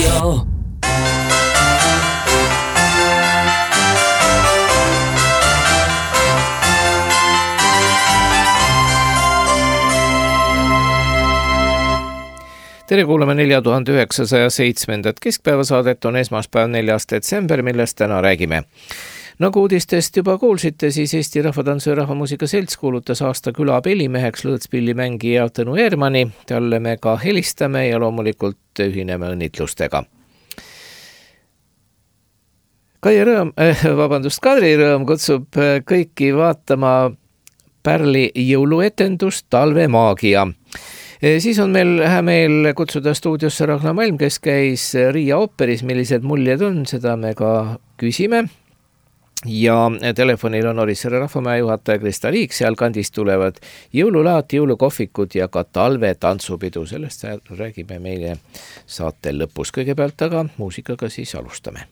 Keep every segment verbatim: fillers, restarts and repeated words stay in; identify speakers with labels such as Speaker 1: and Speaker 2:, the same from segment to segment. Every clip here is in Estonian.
Speaker 1: raadio. Tere kuulame nelja tuhande üheksasaja seitsmendat keskpäevasaadet, on esmaspäev neljas detsember, millest täna räägime. Nagu uudistest juba kuulsite, siis Eesti Rahvatantsu ja Rahvamuusika Selts kuulutas aasta küla pillimeheks lõõtspillimängija Tõnu Eermani. Talle me ka helistame ja loomulikult ühineme õnnitlustega. Kai Rõõm, äh, vabandust, Kadri Rõõm kutsub kõiki vaatama Pärli jõuluetendust Talvemaagia. Siis on meil hea meel kutsuda stuudiosse Ragnar Malm, kes käis Riia ooperis. Millised muljed on, seda me ka küsime. Ja telefonil on Orissaare Rahvamäe juhataja Krista Liik. Seal kandis tulevad jõululaat, jõulukohvikud ja ka talvetantsupidu. Sellest räägime meile saate lõpus kõigepealt, aga muusikaga siis alustame.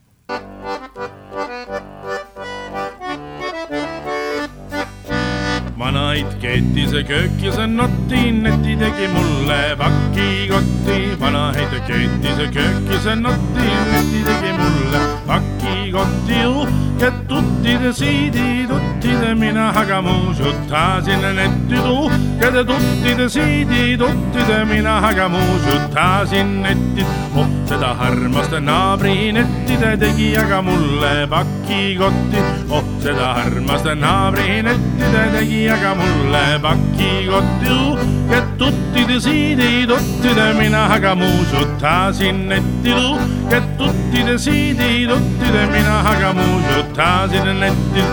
Speaker 2: Vanaid keetise köökise notti, neti tegi mulle pakikotti. Vanaid keetise köökise notti, neti tegi mulle pakikotti. Uhked tuttide siidi, tuttide mina hagamuusuttasin netti. Uhked tuttide siidi, tuttide mina hagamuusuttasin netti. Oh, seda harmast naabri nettide tegi aga mulle pakikotti. Oh, seda harmast naabri nettide tegi aga mulle pakikotti. Ja tuttide siidi, tuttide mina hagamuusuttasin netti. Ja tuttide siidi, tuttide mina hagamuusuttasin netti.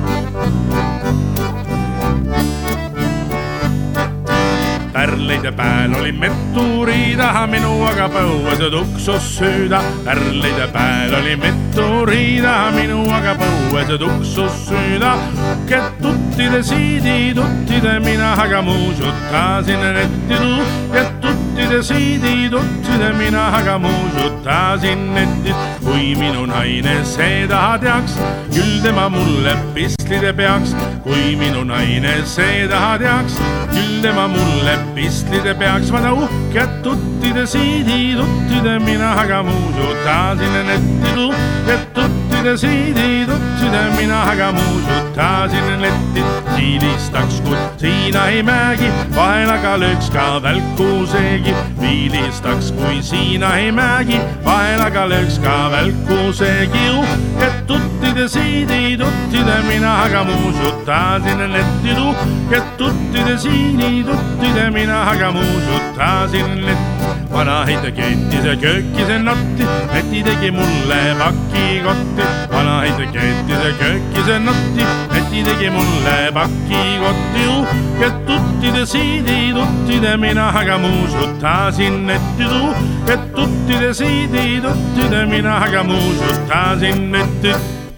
Speaker 2: Pärleide pääl oli meturiida, minuaga põues tuksus süüda. Pärleide pääl oli meturiida, minuaga põues tuksus süüda. Ket tuttide siidi, tuttide mina hagamuusuttasin netti. Ket tuttide siidi, tuttide mina hagamuusuttasin netti. Kui minu naine seda teaks, küll tema mulle pistlide peaks. Kui minu naine seda teaks, küll tema mulle pistlide peaks. Vada uhked tuttide siidi, tuttide mina hagamuusuttasin netti. Ja tuttide siidi, tuttide mina hagamuusuttasin netti. Siilistaks, kui siina ei määgi, vahel aga lööks ka välkuseegi. Viilistaks, kui siina ei määgi, vahel aga lööks ka välkuseegi. Ja tuttide siidi, tuttide mina hagamuusuttasin netti. Ja tuttide siidi, tuttide mina hagamuusuttasin netti. Vanaid keetise köökise notti, neti tegi mulle pakikotti. Vanaid keetise köökise notti, neti tegi mulle pakikotti. Ja tuttide siidi, tuttide mina hagamuusuttasin netti. Ja tuttide siidi, tuttide mina hagamuusuttasin netti.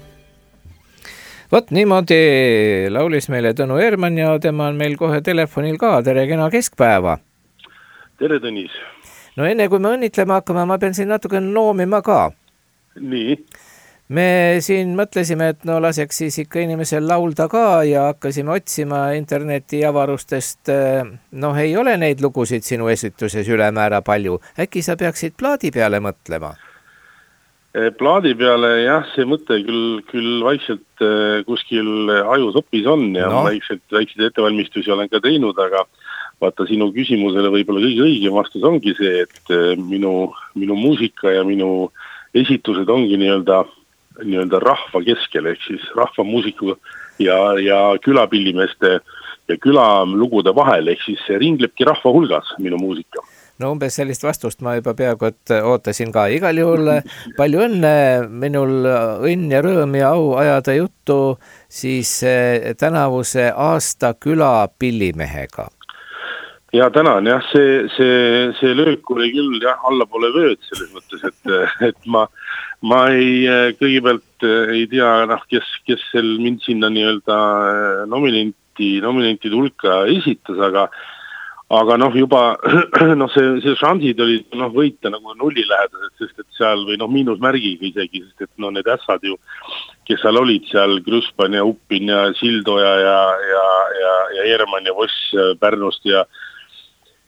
Speaker 1: Vot niimoodi laulis meile Tõnu Eerman ja tema on meil kohe telefonil ka. Tere kena keskpäeva.
Speaker 3: Tere Tõnis.
Speaker 1: No enne kui me õnnitlema hakkame, ma pean siin natuke noomima ka.
Speaker 3: Nii.
Speaker 1: Me siin mõtlesime, et no laseks siis ikka inimesel laulda ka ja hakkasime otsima interneti avarustest. Noh, ei ole neid lugusid sinu esituses ülemäära palju. Äkki sa peaksid plaadi peale mõtlema?
Speaker 3: Plaadi peale jah, see mõte küll, küll vaikselt kuskil ajusopis on ja no. vaikselt, väikseid ettevalmistusi olen ka teinud, aga vaata sinu küsimusele võib-olla kõige õigem vastus ongi see, et minu, minu muusika ja minu esitused ongi nii-öelda, nii-öelda rahva keskel, ehk siis rahvamuusiku ja, ja külapillimeeste ja külalugude vahel, ehk siis see ringlebki rahva hulgas minu muusika.
Speaker 1: No umbes sellist vastust ma juba peaaegu, et ootasin ka. Igal juhul palju õnne, minul õnn ja rõõm ja au ajada juttu siis tänavuse aasta küla pillimehega.
Speaker 3: Ja tänan, jah, see, see, see löök oli küll jah, allapoole vööd selles mõttes, et, et ma, ma ei, kõigepealt ei tea, noh, kes, kes sel mind sinna nii-öelda nominenti, nominentide hulka esitas, aga Aga noh, juba noh, see, see šansid olid noh, võita nagu nulli lähedased, sest et seal või noh, miinusmärgiga isegi, sest et no need ässad ju, kes seal olid seal, Kruspan ja Uppin ja Sildoja ja, ja, ja, ja Eerman ja Voss Pärnust ja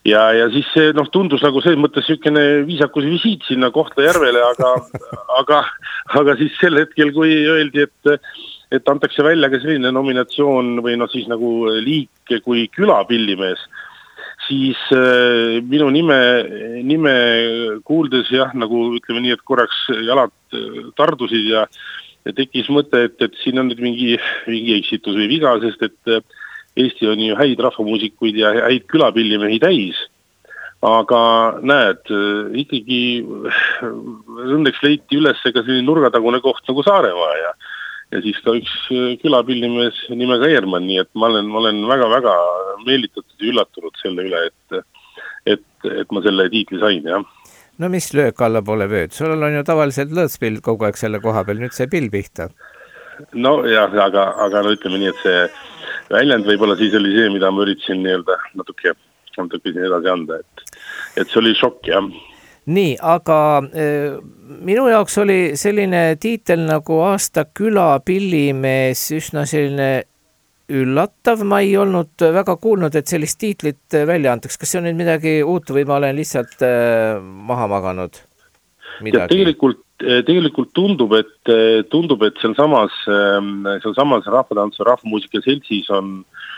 Speaker 3: ja, ja siis see noh, tundus nagu selles mõttes niisugune viisakus visiit sinna Kohtla-Järvele, aga, aga, aga siis sel hetkel, kui öeldi, et, et antakse välja ka selline nominatsioon või noh siis nagu liik kui külapillimees, siis äh, minu nime, nime kuuldes jah, nagu ütleme nii, et korraks jalad tardusid ja, ja tekkis mõte, et, et siin on nüüd mingi, mingi eksitus või viga, sest et Eesti on ju häid rahvamuusikuid ja häid külapillimehi täis. Aga näed, ikkagi õnneks leiti üles ka selline nurgatagune koht nagu Saaremaa ja, ja siis ka üks külapillimees nimega Eermann, nii et ma olen, ma olen väga-väga meelitatud ja üllatunud selle üle, et, et, et ma selle tiitli sain, jah.
Speaker 1: No mis löök alla pole vööd? Sul on ju tavaliselt lõõtspill kogu aeg selle koha peal, nüüd see pill pihta.
Speaker 3: No jah, aga, aga no ütleme nii, et see väljend võib-olla siis oli see, mida ma üritasin nii-öelda natuke, natuke siin edasi anda, et, et see oli šokk, jah.
Speaker 1: Nii, aga e, minu jaoks oli selline tiitel nagu aasta külapillimees üsna selline üllatav. Ma ei olnud väga kuulnud, et sellist tiitlit välja antaks. Kas see on nüüd midagi uut või ma olen lihtsalt e, maha maganud?
Speaker 3: Ja tegelikult, tegelikult tundub, et, tundub, et seal samas, seal samas Rahvatantsu Rahvamuusika Seltsis on,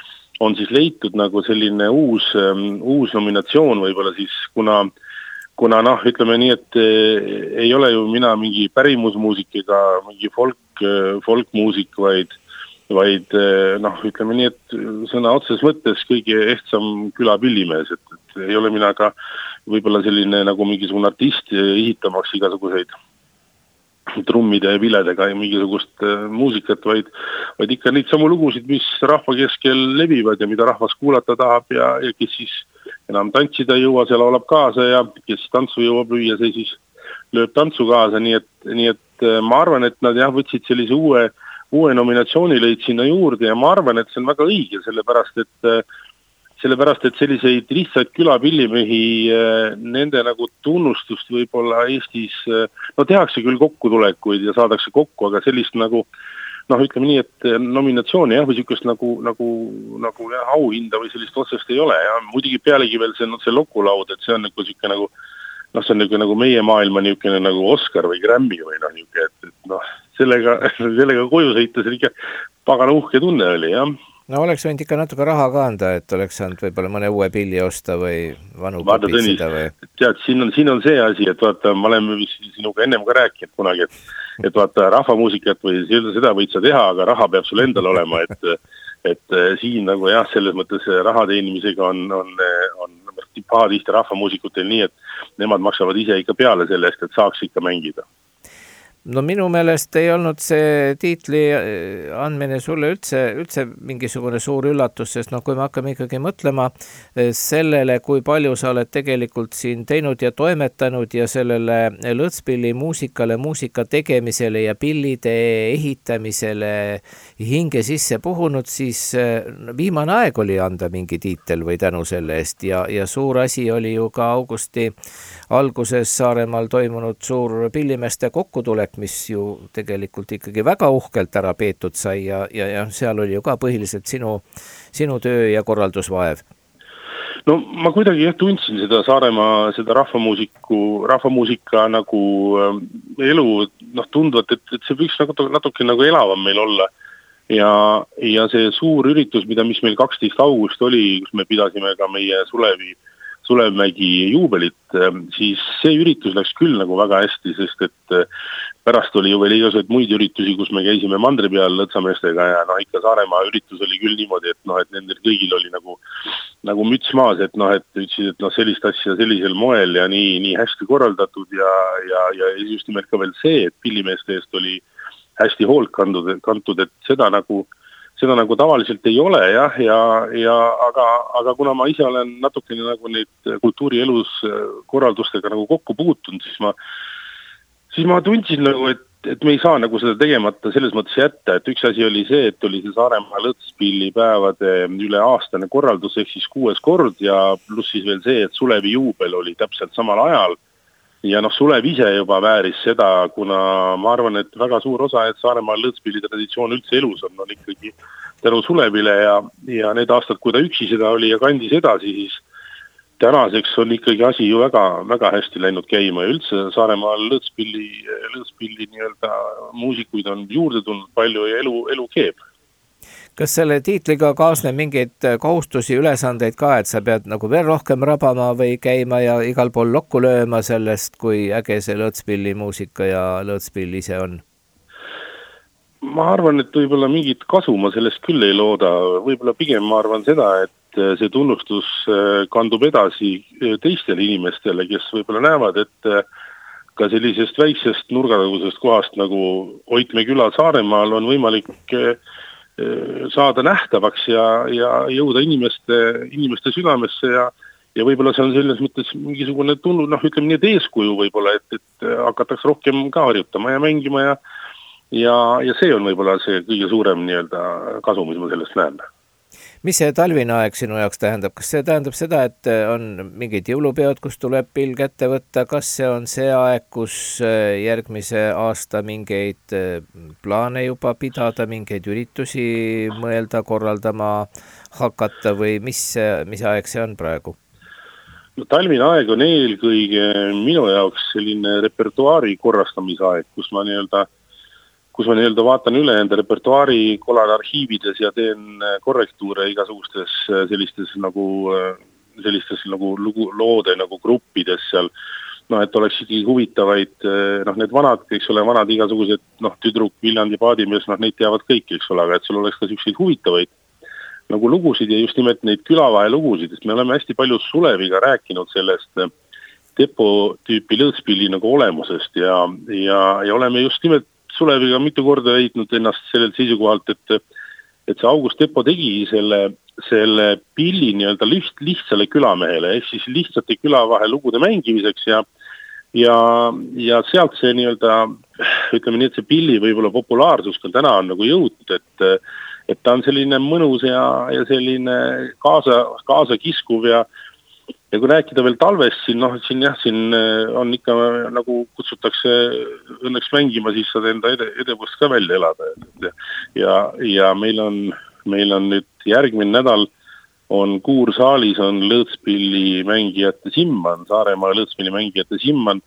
Speaker 3: on siis leitud nagu selline uus, uus nominatsioon võib-olla siis, kuna, kuna noh, ütleme nii, et ei ole ju mina mingi pärimusmuusik ega mingi folk, folkmuusik, vaid, vaid noh, ütleme nii, et sõna otses mõttes kõige ehtsam külapillimees, et, et ei ole mina ka võib-olla selline nagu mingisugune artist esitamaks igasuguseid trummide ja viledega ja mingisugust muusikat, vaid, vaid ikka neid samu lugusid, mis rahva keskel levivad ja mida rahvas kuulata tahab ja, ja kes siis enam tantsida ei jõua, see laulab kaasa ja kes tantsu jõuab lüüa, see siis lööb tantsu kaasa, nii et, nii et ma arvan, et nad jah, võtsid sellise uue, uue nominatsiooni lõid sinna juurde ja ma arvan, et see on väga õige, sellepärast et sellepärast, et selliseid lihtsaid külapillimehi, nende nagu tunnustust võib-olla Eestis, no tehakse küll kokkutulekuid ja saadakse kokku, aga sellist nagu, noh ütleme nii, et nominatsiooni jah, või niisugust nagu, nagu, nagu jah, auhinda või sellist otsest ei ole ja muidugi pealegi veel see, see lokulaud, et see on nagu niisugune nagu, noh see on nagu, nagu meie maailma niisugune nagu Oscar või Grammy või noh niisugune, et, et noh, sellega, sellega koju sõita, see ikka pagana uhke tunne oli, jah.
Speaker 1: No oleks võinud ikka natuke raha ka anda, et oleks saanud võib-olla mõne uue pilli osta või vanu kopitsida või...
Speaker 3: Tead, siin on, siin on see asi, et vaata, ma olen sinuga ennem ka rääkinud kunagi, et, et vaata, rahvamuusikat või seda võid sa teha, aga raha peab sul endal olema, et, et siin nagu jah, selles mõttes raha teenimisega on, on, on pahatihti rahvamuusikutel nii, et nemad maksavad ise ikka peale selle eest, et saaks ikka mängida.
Speaker 1: No minu meelest ei olnud see tiitli andmine sulle üldse, üldse mingisugune suur üllatus, sest noh, kui me hakkame ikkagi mõtlema sellele, kui palju sa oled tegelikult siin teinud ja toimetanud ja sellele lõõtspilli muusikale, muusika tegemisele ja pillide ehitamisele hinge sisse puhunud, siis viimane aeg oli anda mingi tiitel või tänu selle eest ja, ja suur asi oli ju ka augusti alguses Saaremaal toimunud suur pillimeeste kokkutulek, mis ju tegelikult ikkagi väga uhkelt ära peetud sai ja, ja, ja seal oli ju ka põhiliselt sinu, sinu töö ja korraldusvaev.
Speaker 3: No ma kuidagi jah tundsin seda Saaremaa, seda rahvamuusiku, rahvamuusika nagu elu, noh tundvat, et, et see võiks nagu, natuke nagu elavam meil olla. Ja, ja see suur üritus, mida mis meil kaksteist august oli, kus me pidasime ka meie Sulevi Sulevmägi juubelit, siis see üritus läks küll nagu väga hästi, sest et pärast oli ju veel igasuguseid muid üritusi, kus me käisime mandri peal lõtsameestega ja noh, ikka Saaremaa üritus oli küll niimoodi, et noh, et nendel kõigil oli nagu, nagu müts maas, et noh, et ütlesid, et noh, sellist asja sellisel moel ja nii, nii hästi korraldatud ja, ja, ja just nimelt ka veel see, et pillimeeste eest oli hästi hoolt kantud, kantud, et seda nagu seda nagu tavaliselt ei ole jah, ja, ja aga, aga kuna ma ise olen natukene nagu neid kultuurielus korraldustega nagu kokku puutunud, siis ma, siis ma tundsin nagu, et, et me ei saa nagu seda tegemata selles mõttes jätta, et üks asi oli see, et oli see Saaremaa lõõtspillipäevade üle aastane korraldus, ehk siis kuues kord ja pluss siis veel see, et Sulevi juubel oli täpselt samal ajal. Ja noh, Sulev ise juba vääris seda, kuna ma arvan, et väga suur osa, et Saaremaa lõõtspilli traditsioon üldse elus on, on ikkagi tänu Sulevile ja, ja need aastad, kui ta üksi seda oli ja kandis edasi, siis tänaseks on ikkagi asi ju väga, väga hästi läinud käima ja üldse Saaremaal lõõtspilli, lõõtspilli nii-öelda muusikuid on juurde tulnud palju ja elu, elu keeb.
Speaker 1: Kas selle tiitliga kaasneb mingeid kohustusi, ülesandeid ka, et sa pead nagu veel rohkem rabama või käima ja igal pool lokku lööma sellest, kui äge see lõõtspilli muusika ja lõõtspill ise on?
Speaker 3: Ma arvan, et võib-olla mingit kasu ma sellest küll ei looda. Võib-olla pigem ma arvan seda, et see tunnustus kandub edasi teistele inimestele, kes võib-olla näevad, et ka sellisest väiksest nurgatagusest kohast nagu Oitme küla Saaremaal on võimalik saada nähtavaks ja, ja jõuda inimeste, inimeste südamesse ja, ja võib-olla see on selles mõttes mingisugune tunnu, noh, ütleme nii, et eeskuju võib-olla, et, et hakatakse rohkem ka harjutama ja mängima ja, ja, ja see on võib-olla see kõige suurem nii-öelda kasu, mis ma sellest näen.
Speaker 1: Mis see talvine aeg sinu jaoks tähendab? Kas see tähendab seda, et on mingid jõulupeod, kus tuleb pill kätte võtta? Kas see on see aeg, kus järgmise aasta mingeid plaane juba pidada, mingeid üritusi mõelda, korraldama hakata või mis, mis aeg see on praegu?
Speaker 3: No, talvine aeg on eelkõige minu jaoks selline repertuaari korrastamisaeg, kus ma nii-öelda kus ma nii-öelda vaatan üle enda repertuaari kolan arhiivides ja teen korrektuure igasugustes sellistes nagu, sellistes nagu lugu, loode nagu gruppides seal. No, et oleks ikkagi huvitavaid, noh, need vanad, eks ole, vanad igasugused, noh, Tüdruk, Viljandi paadimees, noh, neid teavad kõik, eks ole, aga et sul oleks ka selliseid huvitavaid nagu lugusid ja just nimelt neid külavahe lugusid, sest me oleme hästi palju Suleviga rääkinud sellest depo tüüpi lõõtspilli nagu olemusest ja, ja, ja oleme just nimelt Suleviga mitu korda heitnud ennast sellelt seisukohalt, et, et see August Depo tegi selle, selle pilli nii-öelda liht, lihtsale külamehele, ehk siis lihtsate külavahe lugude mängimiseks ja, ja, ja sealt see nii-öelda, ütleme nii, et see pilli võib-olla populaarsus ka täna on nagu jõudnud, et, et ta on selline mõnus ja, ja selline kaasa, kaasa kiskuv ja Ja kui rääkida veel talvest, siin, noh, siin jah, siin on ikka nagu kutsutakse õnneks mängima, siis saad enda ede, edevust ka välja elada. Ja, ja meil on, meil on nüüd järgmine nädal on Kuursaalis on lõõtspilli mängijate Simman, Saaremaa lõõtspilli mängijate Simman.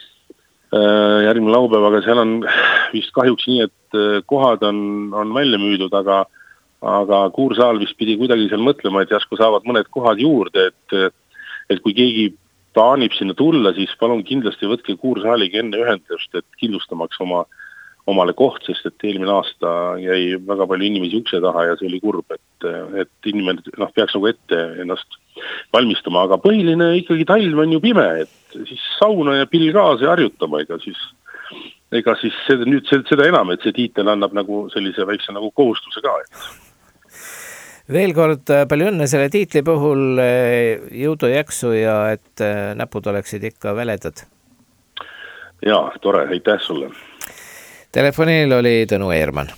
Speaker 3: Järgmine laupäev, aga seal on vist kahjuks nii, et kohad on, on välja müüdud, aga, aga Kuursaal vist pidi kuidagi seal mõtlema, et jasku saavad mõned kohad juurde, et et kui keegi plaanib sinna tulla, siis palun kindlasti võtke Kuursaaliga enne ühendust, et kindlustamaks oma, omale koht, sest et eelmine aasta jäi väga palju inimesi ukse taha ja see oli kurb, et, et inimene noh, peaks nagu ette ennast valmistama, aga põhiline ikkagi talv on ju pime, et siis sauna ja pill kaasa ja harjutama, ega siis, ega siis seda, nüüd seda enam, et see tiitel annab nagu sellise väikse nagu kohustuse ka, et
Speaker 1: veel kord palju õnne selle tiitli puhul, jõudu jaksu ja et näpud oleksid ikka väledad.
Speaker 3: Jaa, tore, aitäh sulle.
Speaker 1: Telefonil oli Tõnu Eerman.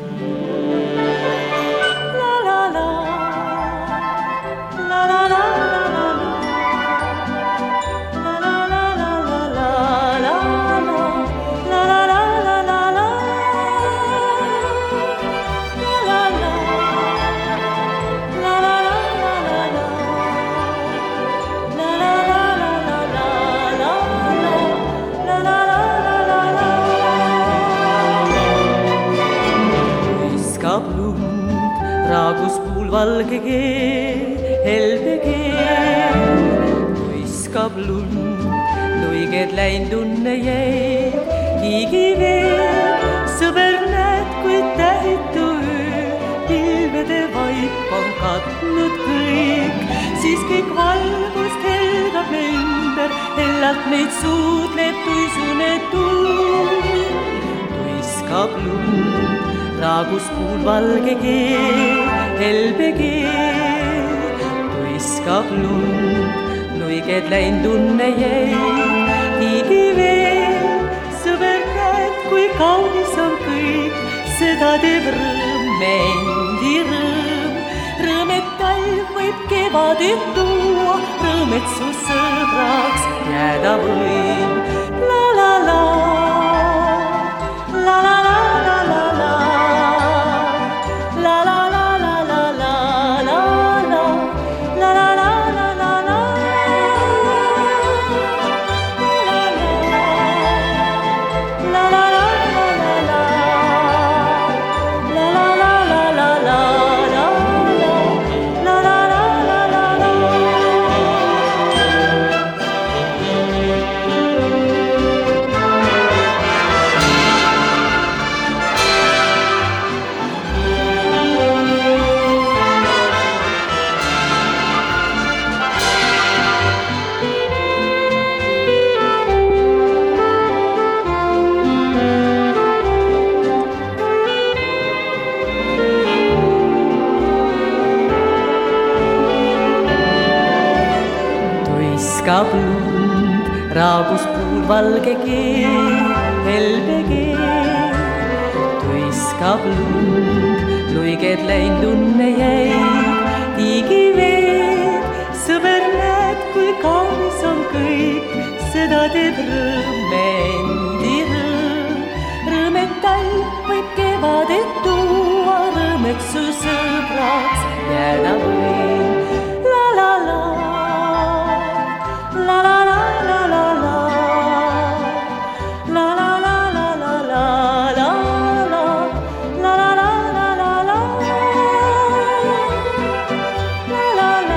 Speaker 4: Valge keel, helbe keel, viskab lund, luiged läin tunne jäi, higi veel, sõber näed, kui tähitu öö, pilvede vaip on katnud kõik, siis kõik valgust helgab me ümber, hellalt meid suudleb tuisune tuul, viskab lund, raagus kuul valge keel, helbe keel, tuiskab lund, luiged läin tunne jäi, higi veel, sõber näed, kui kaunis on kõik, seda teeb rõõm, me endi rõõm, rõõm, et talv võib kevadit tuua, rõõm, et su sõbraks jääda võim, la la la, la la la. La viskab lund, raagus puul valge keel, helbe keel. Tuiskab lund, luiged läinud unne jäid, tiigi veel. Sõber näed, kui kaunis on kõik, seda teeb rõõm endi rõõm. Rõõm, et talv võib kevadet tuua, rõõm, et su sõbraks jääda veel. La la la, la la la la la la, la la la la la la la, la la la la la la, la la la,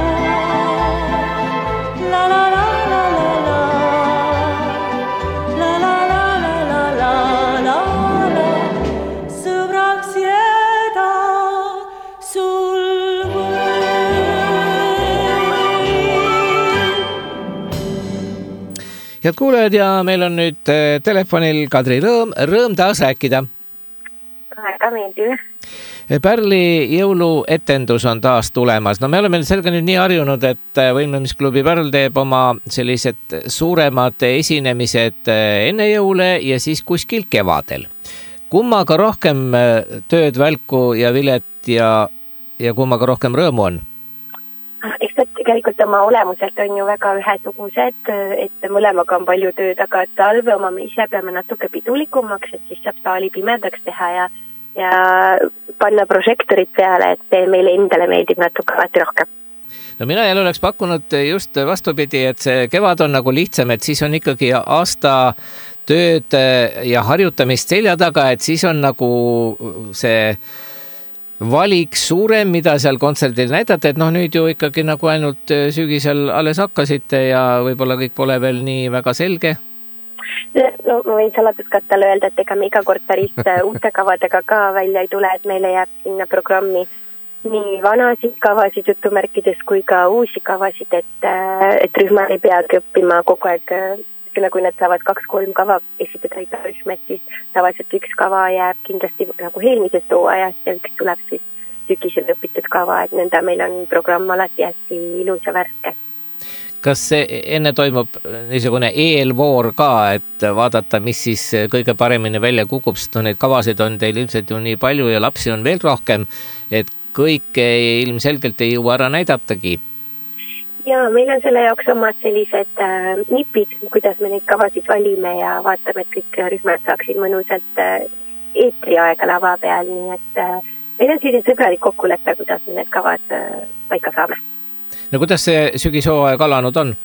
Speaker 4: la la la la la la, la la la la la la la, sõbraks jääda sul või.
Speaker 1: Head kuulajad, ja meil on nüüd telefonil Kadri Rõõm, rõõm taas rääkida.
Speaker 5: Väga meeldiv.
Speaker 1: Pärli jõuluetendus on taas tulemas. No me oleme sellega nüüd nii harjunud, et Võimlemisklubi Pärl teeb oma sellised suuremad esinemised enne jõule ja siis kuskil kevadel. Kummaga rohkem tööd, välku ja vilet ja, ja kummaga rohkem rõõmu on?
Speaker 5: Eks ta tegelikult oma olemuselt on ju väga ühesugused, et mõlemaga on palju tööd, aga talve oma me ise peame natuke pidulikumaks, et siis saab saali pimedaks teha ja, ja panna prožektorid peale, et meile endale meeldib natuke alati rohkem.
Speaker 1: No mina jälle oleks pakkunud just vastupidi, et see kevad on nagu lihtsam, et siis on ikkagi aasta tööd ja harjutamist selja taga, et siis on nagu see valik suurem, mida seal kontserdil näidata, et noh, nüüd ju ikkagi nagu ainult sügisel alles hakkasite ja võib-olla kõik pole veel nii väga selge.
Speaker 5: No ma võin saladuskattale öelda, et ega me iga kord päris uute kavadega ka välja ei tule, et meile jääb sinna programmi nii vanasid kavasid jutumärkides kui ka uusi kavasid, et, et rühma ei peagi õppima kogu aeg. Kui nad saavad kaks-kolm kava esitada iga rühmet, siis tavaliselt üks kava jääb kindlasti nagu eelmisest hooajast ja üks tuleb siis sügisel õpitud kava, et nõnda meil on programm alati hästi ilus ja värske.
Speaker 1: Kas see enne toimub niisugune eelvoor ka, et vaadata, mis siis kõige paremini välja kukub, sest no neid kavasid on teil ilmselt ju nii palju ja lapsi on veel rohkem, et kõike ilmselgelt ei jõua ära näidatagi?
Speaker 5: Ja meil on selle jaoks omad sellised äh, nipid, kuidas me neid kavasid valime ja vaatame, et kõik rühmad saaksid mõnusalt äh, eetriaega lava peal, nii et äh, meil on selline sõbralik kokkulepe, kuidas me need kavad äh, paika saame.
Speaker 1: No kuidas see sügishooaeg alanud on?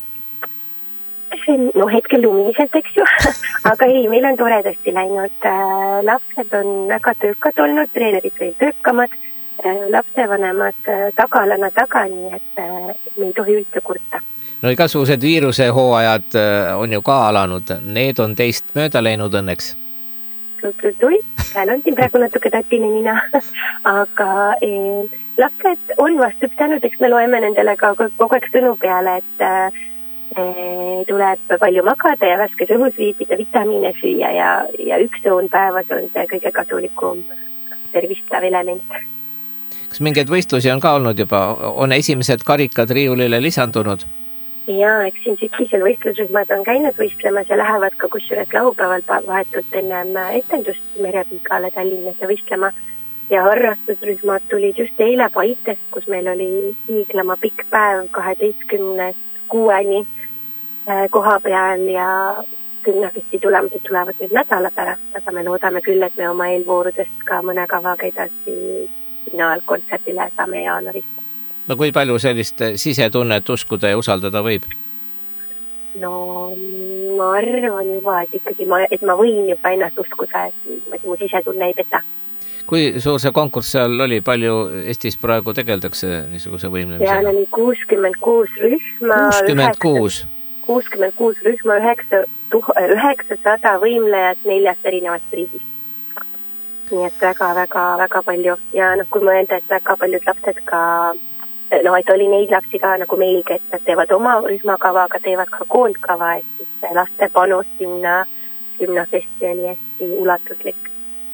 Speaker 5: No hetkel lumiliselt, eks ju, aga ei, meil on toredasti läinud. Äh, lapsed on väga töökad olnud, treenerid veel töökamad, lapsevanemad tagalana taga, nii et me ei tohi üldse kurta.
Speaker 1: No igasugused viiruse hooajad on ju ka alanud, need on teist mööda läinud õnneks.
Speaker 5: Tui, seal on siin praegu natuke tatine nina, aga eh, lapsed on vastu pidanud, eks me loeme nendele ka kogu aeg sõnu peale, et eh, tuleb palju magada ja värskes õhus viibida, vitamiine süüa ja, ja üks õun päevas on see kõige kasulikum tervistav element.
Speaker 1: Kas mingeid võistlusi on ka olnud juba? On esimesed karikad riiulile lisandunud?
Speaker 5: Jaa, eks siin sügisel võistlusrühmad on käinud võistlemas ja lähevad ka kusjuures laupäeval vahetult ennem etendust Merepikale Tallinnasse võistlema. Ja harrastusrühmad tulid just eile Paitest, kus meil oli hiiglama pikk päev kaheteistkümnest kuueni koha peal ja kümnefesti tulemused tulevad nüüd nädala pärast, aga me loodame küll, et me oma eelvoorudest ka mõne kavaga edasi finaalkontserdile saame jaanuarist.
Speaker 1: No kui palju sellist sisetunnet uskuda ja usaldada võib?
Speaker 5: No ma arvan juba, et ikkagi ma, et ma võin juba ennast uskuda, et mu sisetunne ei peta.
Speaker 1: Kui suur see konkurss seal oli, palju Eestis praegu tegeldakse niisuguse võimlemisega?
Speaker 5: Seal oli kuuskümmend kuus rühma.
Speaker 1: kuuskümmend kuus?
Speaker 5: kuuskümmend kuus rühma, üheksasada võimlejat neljast erinevast riigist. Nii et väga, väga, väga palju. Ja noh, kui mõelda, et väga paljud lapsed ka, no et oli neid lapsi ka nagu meilgi, et nad teevad oma rühmakava, aga teevad ka koondkava, et siis laste panus sinna gümnafesti oli hästi ulatuslik.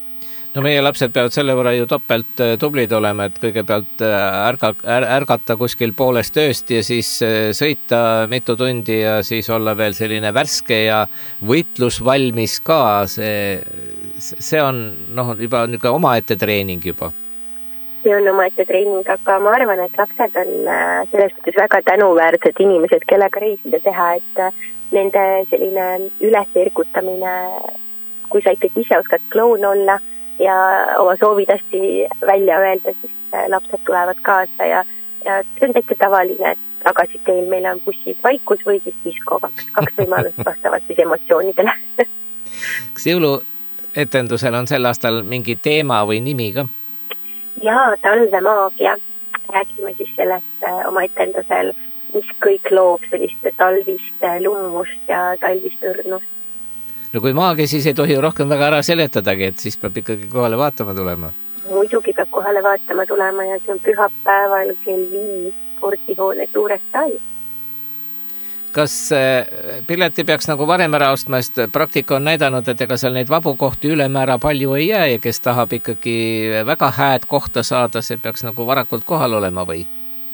Speaker 1: No meie lapsed peavad selle võrra ju topelt tublid olema, et kõigepealt ärga, ärgata kuskil poolest ööst ja siis sõita mitu tundi ja siis olla veel selline värske ja võitlusvalmis ka. See, see on noh, juba niisugune omaette treening juba.
Speaker 5: See on omaette treening, aga ma arvan, et lapsed on selles mõttes väga tänuväärsed inimesed, kellega reisida teha, et nende selline üles ergutamine, kui sa ikkagi ise oskad kloun olla ja oma soovid hästi välja öelda, siis lapsed tulevad kaasa ja, ja see on täitsa tavaline, et tagasi teel meil on bussis vaikus või siis disko, kaks, kaks võimalust vastavalt siis emotsioonidele.
Speaker 1: Kas jõuluetendusel on sel aastal mingi teema või nimi ka?
Speaker 5: Jaa, talvemaagia. Räägime siis sellest oma etendusel, mis kõik loob sellist talvist lummust ja talvist õrnust.
Speaker 1: No kui maagia, siis ei tohi rohkem väga ära seletadagi, et siis peab ikkagi kohale vaatama tulema.
Speaker 5: Muidugi peab kohale vaatama tulema ja see on pühapäeval kell viis spordihoone suures saalis.
Speaker 1: Kas pileti peaks nagu varem ära ostma, sest praktika on näidanud, et ega seal neid vabu kohti ülemäära palju ei jää ja kes tahab ikkagi väga hääd kohta saada, see peaks nagu varakult kohal olema või?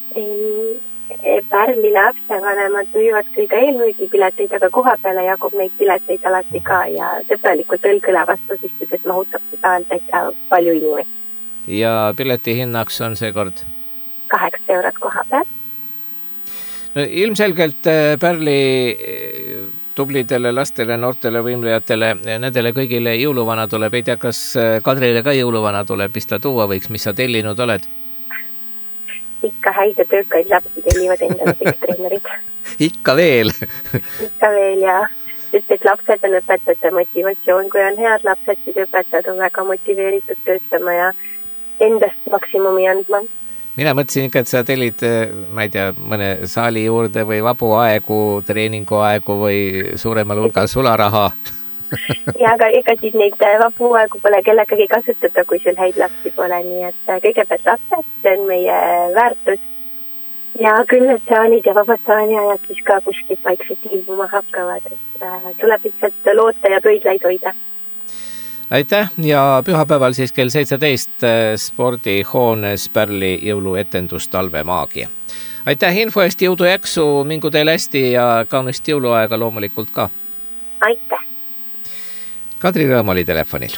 Speaker 5: Pärli lapsevanemad müüvad kõige eelmüügipileteid, aga koha peale jagub neid pileteid alati ka ja sõbralikult õlgõle vastu istudes mahutab seda täitsa palju inimest.
Speaker 1: Ja pileti hinnaks on see kord?
Speaker 5: kaheksa eurot koha peal.
Speaker 1: No, ilmselgelt Pärli tublidele lastele, noortele võimlejatele, nendele kõigile jõuluvana tuleb. Ei tea, kas Kadrile ka jõuluvana tuleb, mis ta tuua võiks, mis sa tellinud oled?
Speaker 5: Ikka häid ja töökaid lapsi tellivad endale treenerid.
Speaker 1: Ikka veel?
Speaker 5: Ikka veel, ja. Sest et lapsed on õpetajate motivatsioon. Kui on head lapsed, siis õpetajad on väga motiveeritud töötama ja endast maksimumi andma.
Speaker 1: Mina mõtlesin ikka, et sa tellid, ma ei tea, mõne saali juurde või vabu aegu, treeningu aegu või suuremal hulgal sularaha. Ja aga ega siis neid vabu aegu pole kellegagi kasutada, kui sul häid lapsi pole, nii et kõigepealt lapsed, see on meie väärtus. Ja küll need saalid ja vabad saaliajad siis ka kuskilt vaikselt ilmuma hakkavad, et tuleb lihtsalt loota ja pöidlaid hoida. Aitäh ja pühapäeval siis kell seitseteist spordihoones Pärli jõuluetendus Talvemaagia. Aitäh info eest, jõudu jaksu, mingu teil hästi ja kaunist jõuluaega loomulikult ka.
Speaker 5: Aitäh!
Speaker 1: Kadri Rõõm oli telefonil.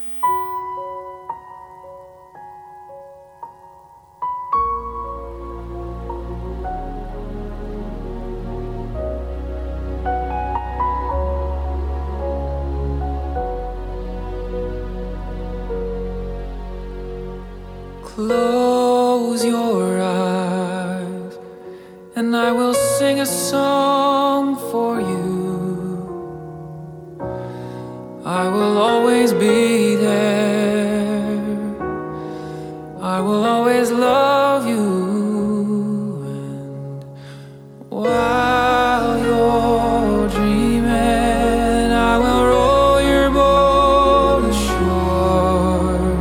Speaker 6: Close your eyes and I will sing a song for you. I will always be there. I will always love you. And while you're dreaming, I will row your boat ashore.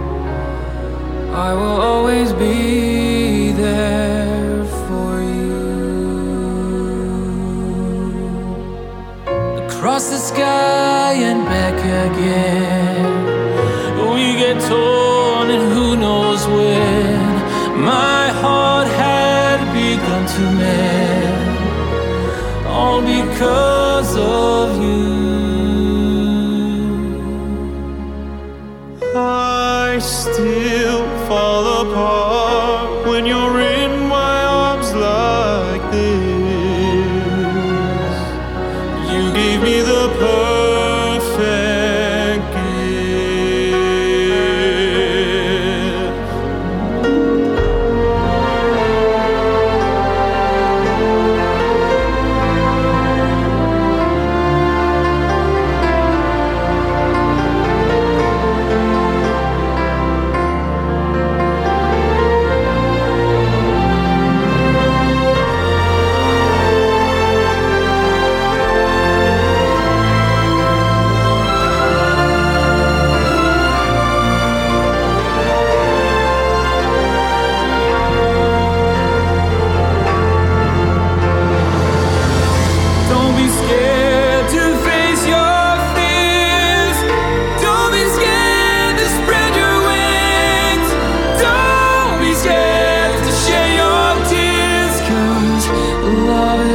Speaker 6: I will always be there for you. Across the sky and back again, we get torn and who knows when. My heart had begun to mend, all because of you. I still fall apart when you're in my arms like this. You gave me the perfect gift.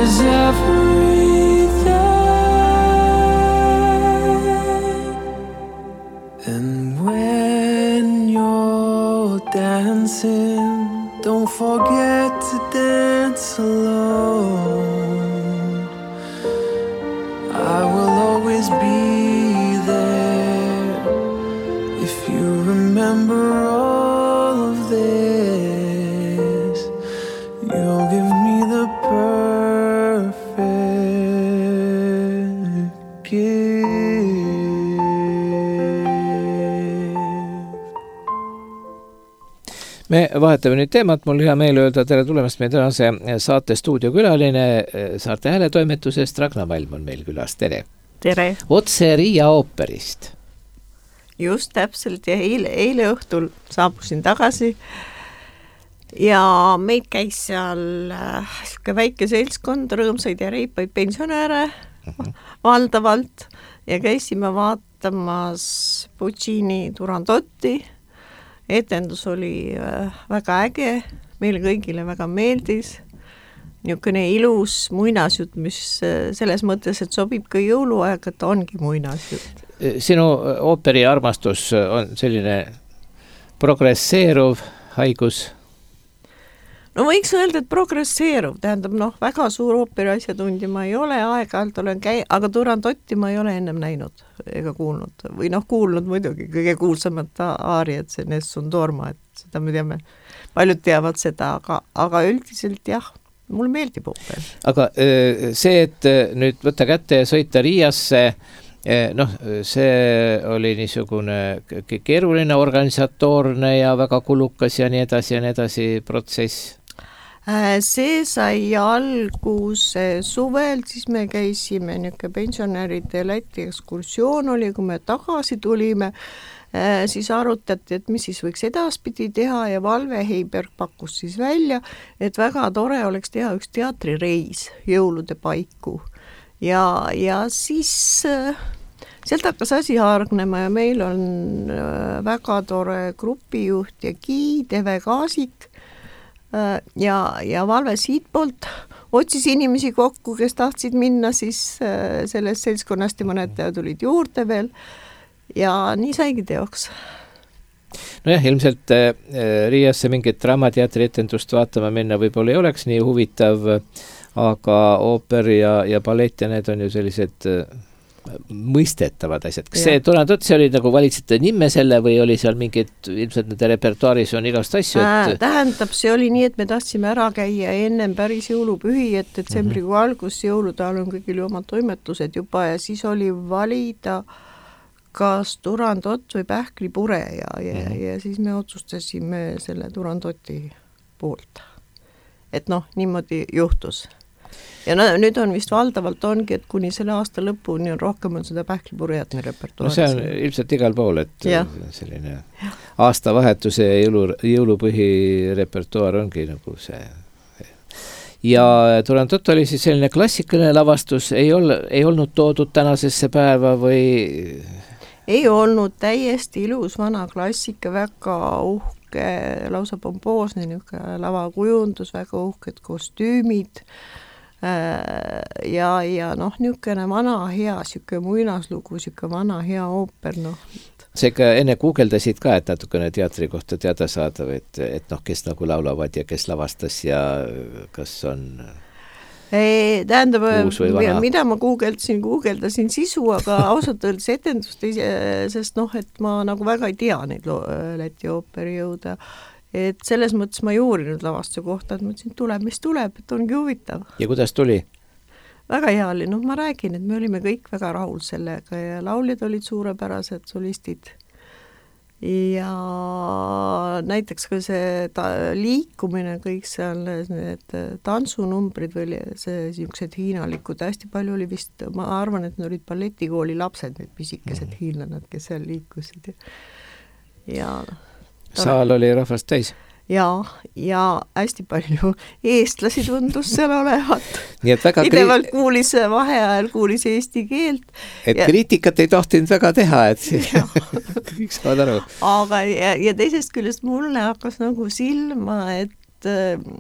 Speaker 6: is everything. And when you're dancing, don't forget to dance alone. I will always be there if you remember all of this. You'll give me the perfect gift.
Speaker 1: Me vahetame nüüd teemat, mul hea meel öelda tere tulemast meie tänase saate stuudiokülaline Saarte Hääle toimetusest. Ragnar Valm on meil külas, tere!
Speaker 7: Tere!
Speaker 1: Otse Riia ooperist.
Speaker 7: Just täpselt ja eile, eile õhtul saabusin tagasi ja meid käis seal äh, väike seltskond, rõõmsaid ja reipaid pensionäre uh-huh. valdavalt ja käisime vaatamas Puccini Turandotti. Etendus oli äh, väga äge, meile kõigile väga meeldis. Niisugune ilus muinasjutt, mis äh, selles mõttes, et sobib ka jõuluaega, et ongi muinasjutt.
Speaker 1: Sinu ooperi armastus on selline progresseeruv haigus?
Speaker 7: No võiks öelda, et progresseeruv, tähendab, noh, väga suur ooperi asjatundi ma ei ole, aeg-ajalt olen käi-, aga Turandotti ma ei ole ennem näinud ega kuulnud. Või noh, kuulnud muidugi kõige kuulsamat aariat, see Nessun Dorma, et seda me teame, paljud teavad seda, aga, aga üldiselt jah, mulle meeldib ooper.
Speaker 1: Aga see, et nüüd võtta kätte ja sõita Riiasse, noh, see oli niisugune keeruline organisatoorne ja väga kulukas ja nii edasi ja nii edasi protsess.
Speaker 7: See sai alguse suvel, siis me käisime niisugune pensionäride Läti ekskursioon oli, kui me tagasi tulime, siis arutati, et mis siis võiks edaspidi teha ja Valve Heiberg pakkus siis välja, et väga tore oleks teha üks teatrireis jõulude paiku. Ja, ja siis sealt hakkas asi hargnema ja meil on väga tore grupijuht ja giid, Eve Kaasik ja, ja Valve siitpoolt otsis inimesi kokku, kes tahtsid minna siis sellest seltskonnast ja mõned tulid juurde veel ja nii saigi teoks.
Speaker 1: Nojah, ilmselt äh, Riiasse mingit draamateatri etendust vaatama minna võib-olla ei oleks nii huvitav, aga ooper ja, ja ballett ja need on ju sellised äh, mõistetavad asjad. Kas ja. See Turandot, see oli nagu valitsete nimme selle või oli seal mingid, ilmselt nende repertuaaris on igast asju? Et...
Speaker 7: Tähendab, see oli nii, et me tahtsime ära käia ennem päris jõulupühi, et detsembrikuu mm-hmm. algus jõuludaal on kõigil omad toimetused juba ja siis oli valida kas Turandot või Pähklipure ja, ja, mm-hmm. ja siis me otsustasime selle Turandoti poolt. Et noh, niimoodi juhtus. Ja no, nüüd on vist valdavalt ongi, et kuni selle aasta lõpuni on rohkem on seda Pähklipurjatni repertuaaris.
Speaker 1: No see on ilmselt igal pool, et ja. Selline aastavahetuse ja jõulu, jõulupühi repertuaar ongi nagu see. Ja Turandot oli siis selline klassikaline lavastus, ei, ol, ei olnud toodud tänasesse päeva või...
Speaker 7: Ei olnud täiesti ilus vana klassika, väga uhke, lausa pompoosne lavakujundus, väga uhked kostüümid, ja, ja noh, niisugune vana hea, niisugune muinaslugu, niisugune vana hea ooper, noh.
Speaker 1: See ka enne guugeldasid ka, et natukene teatri kohta teada saada, et, et noh, kes nagu laulavad ja kes lavastas ja kas on
Speaker 7: ei, tähendab, mida ma guugeldasin, guugeldasin sisu, aga ausalt öeldes etendust, sest noh, et ma nagu väga ei tea neid Läti ooperi jõuda. Et selles mõttes ma ei uurinud lavastuse kohta, et mõtlesin, et tuleb, mis tuleb, et ongi huvitav.
Speaker 1: Ja kuidas tuli?
Speaker 7: Väga hea oli, noh ma räägin, et me olime kõik väga rahul sellega ja lauljad olid suurepärased solistid. Ja näiteks ka see ta, liikumine, kõik seal need tantsunumbrid või see niisugused hiinalikud, hästi palju oli vist, ma arvan, et need olid balletikooli lapsed, need pisikesed mm. hiinlanad, kes seal liikusid. Ja
Speaker 1: saal oli rahvast täis.
Speaker 7: Ja, ja hästi palju eestlasi tundus seal olevat.
Speaker 1: Nii et väga
Speaker 7: Idevalt kri... kuulis vaheajal, kuulis eesti keelt.
Speaker 1: Et ja... kriitikat ei tohtinud väga teha, et kõik saavad aru.
Speaker 7: Aga ja, ja teisest küljest mulle hakkas nagu silma, et et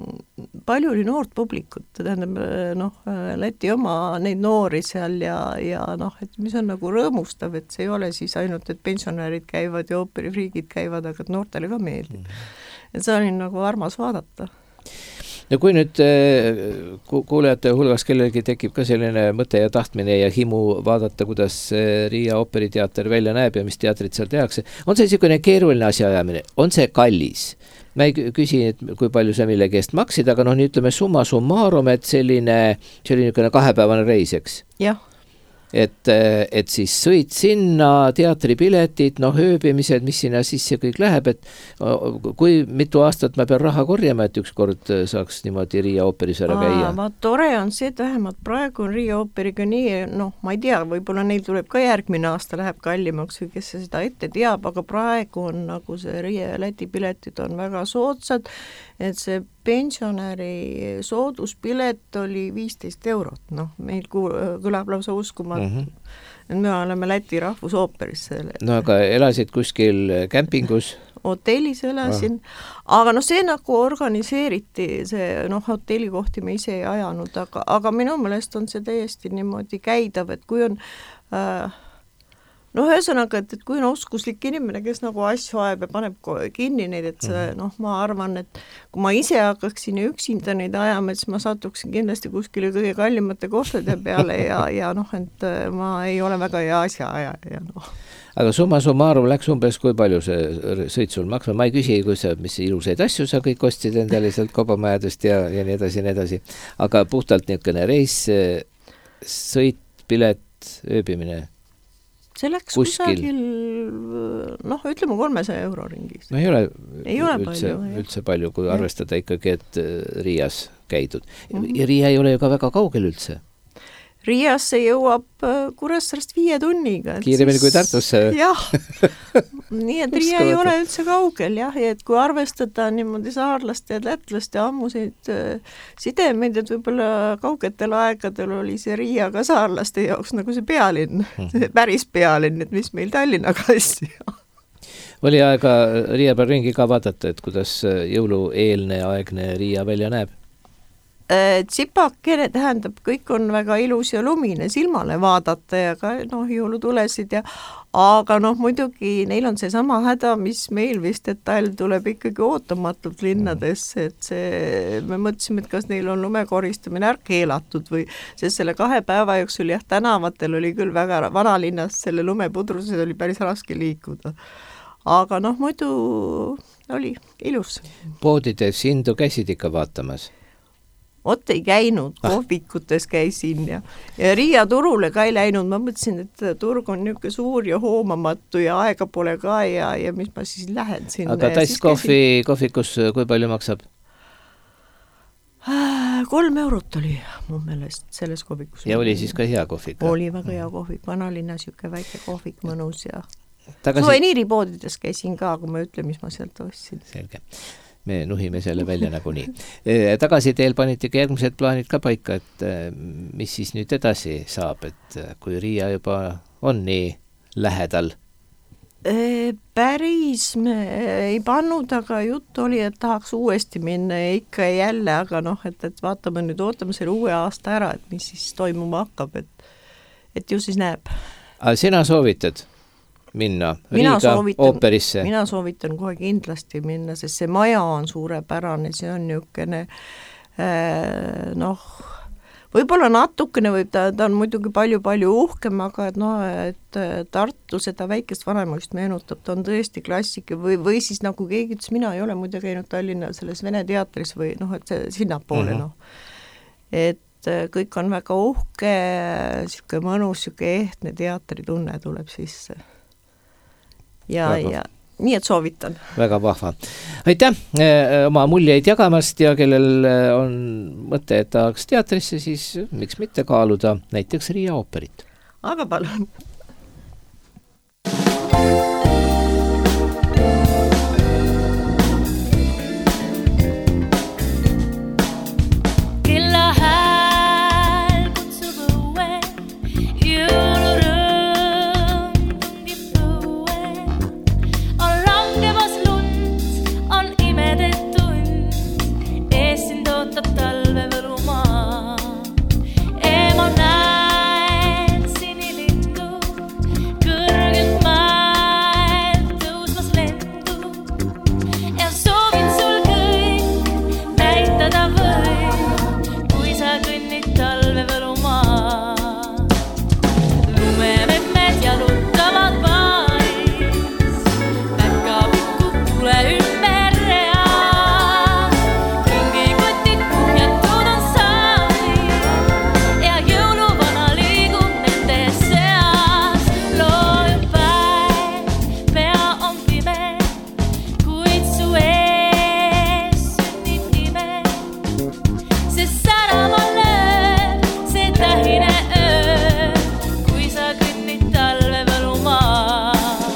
Speaker 7: palju oli noort publikut, tähendab noh, Läti oma neid noori seal ja, ja noh, et mis on nagu rõõmustav, et see ei ole siis ainult, et pensionärid käivad ja ooperifriigid käivad, aga et noortele ka meeldib. Et see oli nagu armas vaadata.
Speaker 1: Ja kui nüüd kuulejate hulgas kellelgi tekib ka selline mõte ja tahtmine ja himu vaadata, kuidas Riia ooperiteater välja näeb ja mis teatrid seal tehakse, on see niisugune keeruline asjaajamine, on see kallis? Ma ei küsi, et kui palju sa millegi eest maksid, aga noh, nii ütleme summa summarum, et selline, selline kahepäevane reis, eks?
Speaker 7: Jah.
Speaker 1: Et, et siis sõid sinna, teatripiletid, noh, ööbimised, mis sinna sisse kõik läheb, et kui mitu aastat ma pean raha korjama, et ükskord saaks niimoodi Riia ooperis ära käia?
Speaker 7: Ma tore on see, et vähemalt praegu on Riia ooperiga nii, noh, ma ei tea, võib-olla neil tuleb ka järgmine aasta läheb kallimaks või kes seda ette teab, aga praegu on nagu see Riia ja Läti piletid on väga soodsad, et see pensionäri sooduspilet oli viisteist eurot, noh, meil kõlab lausa uskumatu. Mm-hmm. Me oleme Läti rahvusooperis selle.
Speaker 1: No aga elasid kuskil kämpingus?
Speaker 7: Hotellis elasin, ah. aga noh, see nagu organiseeriti, see noh, hotellikohti me ise ei ajanud, aga, aga minu meelest on see täiesti niimoodi käidav, et kui on äh, noh, ühesõnaga, et, et kui on oskuslik inimene, kes nagu asju ajab ja paneb kinni neid, et see, noh, ma arvan, et kui ma ise hakkaksin üksinda neid ajama, et siis ma satuksin kindlasti kuskile kõige kallimate kohtade peale ja, ja noh, et ma ei ole väga hea asja aja ja noh.
Speaker 1: Aga summa summarum läks umbes, kui palju see sõit sul maksma? Ma ei küsi, kui sa, mis ilusaid asju sa kõik ostsid endale sealt kaubamajadest ja, ja nii edasi, nii edasi. Aga puhtalt niisugune reis, sõit, pilet, ööbimine?
Speaker 7: See läks
Speaker 1: kuskil,
Speaker 7: kusagil, noh, ütleme kolmesaja euro ringis.
Speaker 1: No ei ole,
Speaker 7: ei ole
Speaker 1: üldse,
Speaker 7: palju,
Speaker 1: üldse palju, kui ja. Arvestada ikkagi, et Riias käidud. Mm-hmm. Ja Riia ei ole ju ka väga kaugel üldse.
Speaker 7: Riiasse jõuab Kuressaarast viie tunniga.
Speaker 1: Kiiremini siis, kui Tartusse.
Speaker 7: Jah, nii et Riia ei ole üldse kaugel, jah, ja et kui arvestada niimoodi saarlaste ja lätlaste ammuseid sidemeid, et võib-olla kaugetel aegadel oli see Riia ka saarlaste jaoks nagu see pealinn, see päris pealinn, et mis meil Tallinna kassi.
Speaker 1: Oli aega Riia peal ringi ka vaadata, et kuidas jõulueelne aegne Riia välja näeb?
Speaker 7: Tsipakene tähendab, kõik on väga ilus ja lumine silmale vaadata ja ka noh, jõulutulesid ja aga noh, muidugi neil on see sama häda, mis meil vist, et talv tuleb ikkagi ootamatult linnadesse, et see, me mõtlesime, et kas neil on lumekoristamine ära keelatud või, sest selle kahe päeva jooksul jah, tänavatel oli küll väga vanalinnas, selle lumepudruses oli päris raske liikuda. Aga noh, muidu oli ilus.
Speaker 1: Poodides hindu käisid ikka vaatamas?
Speaker 7: Ot ei käinud, kohvikutes käisin ja, ja Riia turule ka ei läinud, ma mõtlesin, et turg on niisugune suur ja hoomamatu ja aega pole ka ja, ja mis ma siis lähen sinna.
Speaker 1: Aga tass kohvi, kohvikus kui palju maksab?
Speaker 7: Kolm eurot oli mu meelest selles kohvikus.
Speaker 1: Ja oli siis ka hea kohvik?
Speaker 7: Oli väga hea kohvik, vanalinna siuke väike kohvik mõnus ja
Speaker 1: Tagasi...
Speaker 7: suveniiripoodides käisin ka, kui ma ütlen, mis ma sealt ostsin.
Speaker 1: Selge. Me nuhime selle välja nagu nii. Tagasi teel panite järgmised plaanid ka paika, et mis siis nüüd edasi saab, et kui Riia juba on nii lähedal?
Speaker 7: Päris me ei pannud, aga jutt oli, et tahaks uuesti minna ja ikka ja jälle, aga noh, et, et vaatame nüüd, ootame selle uue aasta ära, et mis siis toimuma hakkab, et, et ju siis näeb.
Speaker 1: Aga sina soovitad minna Riiga
Speaker 7: soovitan,
Speaker 1: ooperisse?
Speaker 7: Mina soovitan kohe kindlasti minna, sest see maja on suurepärane, see on niisugune äh, noh, võib-olla natukene võib ta, ta on muidugi palju-palju uhkem, aga et noh, et Tartu seda väikest vanemust meenutab, ta on tõesti klassik või, või siis nagu keegi ütles, mina ei ole muide käinud Tallinna selles Vene teatris või noh, et see sinnapoole mm-hmm. noh, et kõik on väga uhke, siuke mõnus, siuke ehtne teatritunne tuleb sisse. Ja, väga. Ja nii et soovitan.
Speaker 1: Väga vahva. Aitäh oma muljeid jagamast ja kellel on mõte, et tahaks teatrisse, siis miks mitte kaaluda näiteks Riia ooperit.
Speaker 7: Aga palun.
Speaker 4: tähine öö, kui sa kõnnid talve võlumaa.